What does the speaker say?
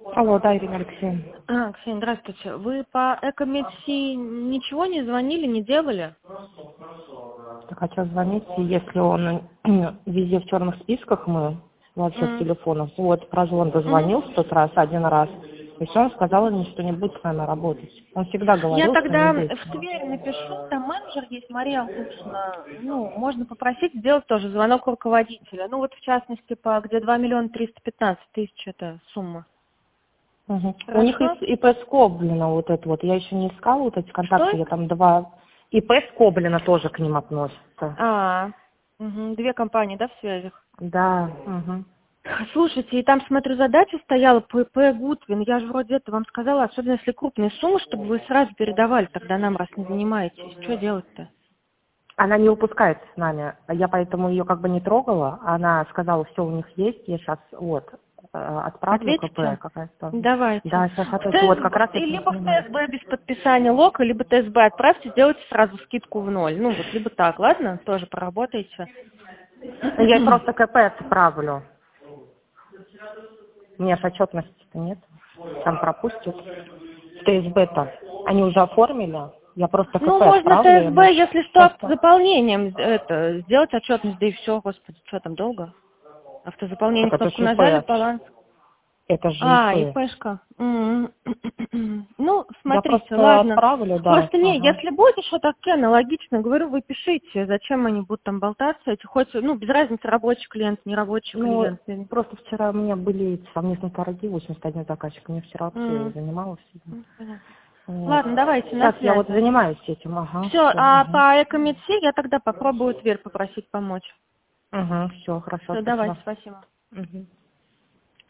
Алло, да, Ирина Алексеевна. Ксения, здравствуйте. Вы по Экомедси ничего не звонили, не делали? Так, а что звонить, если он везде в черных списках, мы во всех телефонах. Вот, прозвон дозвонил в тот раз, один раз. И все, он сказал им, что не будет с нами работать. Он всегда Я говорил, что не тогда будет. в Тверь напишу, там менеджер есть, Мария Алтушина. Ну, можно попросить сделать тоже звонок руководителя. Ну, вот в частности, по где 2 миллиона 315 тысяч это сумма. Угу. У них Хорошо? ИП Скоблина вот это вот. Я еще не искала вот эти контакты, Что? я там два. ИП Скоблина тоже к ним относится. Две компании, да, в связях? Да. Угу. Слушайте, и там, смотрю, задача стояла ПП Гутвин. Я же вроде это вам сказала, особенно если крупные суммы, чтобы вы сразу передавали тогда нам, раз не занимаетесь. Что делать-то? Она не выпускается с нами. Я поэтому ее как бы не трогала. Она сказала, все у них есть. Я сейчас вот отправлю КП Ответите? какая-то. Давайте. Да, сейчас В отвечу. Вот как раз И этим либо в занимаюсь. ТСБ без подписания лока, либо ТСБ отправьте, сделайте сразу скидку в ноль. Ну, вот либо так, ладно? Тоже поработайте. Я ей просто КП отправлю. У меня же отчетности-то нет. Там пропустят. ТСБ-то. Они уже оформили. Я просто КП Ну, можно отправлю. И мы ТСБ, если что, просто... автозаполнением это, сделать отчетность, да и все, господи, что там долго? Автозаполнение, Так это кнопку же нажали, ИП. баланс. Это же ИП. ИПшка. Ну, Я смотрите, просто ладно. отправлю, да. Просто не, Ага. если будет что-то аналогично, говорю, вы пишите, зачем они будут там болтаться, эти хоть, ну, без разницы, рабочий клиент, не рабочий Ну, клиент. просто вчера у меня были совместные торги, 81 заказчик, мне вчера вообще занималась. Понятно. Вот. Ладно, давайте, на Сейчас я вот связи. занимаюсь этим, ага, Все, все. а Угу. по Экомедси я тогда попробую Тверь попросить помочь. Угу, все, хорошо, Все, давайте, спасибо. спасибо. Угу.